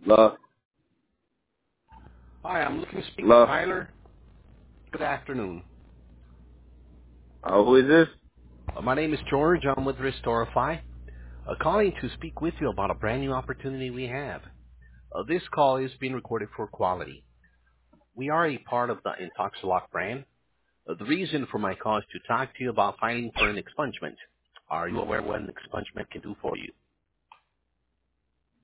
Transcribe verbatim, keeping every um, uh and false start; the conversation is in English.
Love. Hi, I'm looking to speak with Love. Tyler. Good afternoon. Uh, who is this? Uh, my name is George. I'm with Restorify. Uh, calling to speak with you about a brand new opportunity we have. Uh, this call is being recorded for quality. We are a part of the Intoxilock brand. Uh, the reason for my call is to talk to you about filing for an expungement. Are you aware what an expungement can do for you?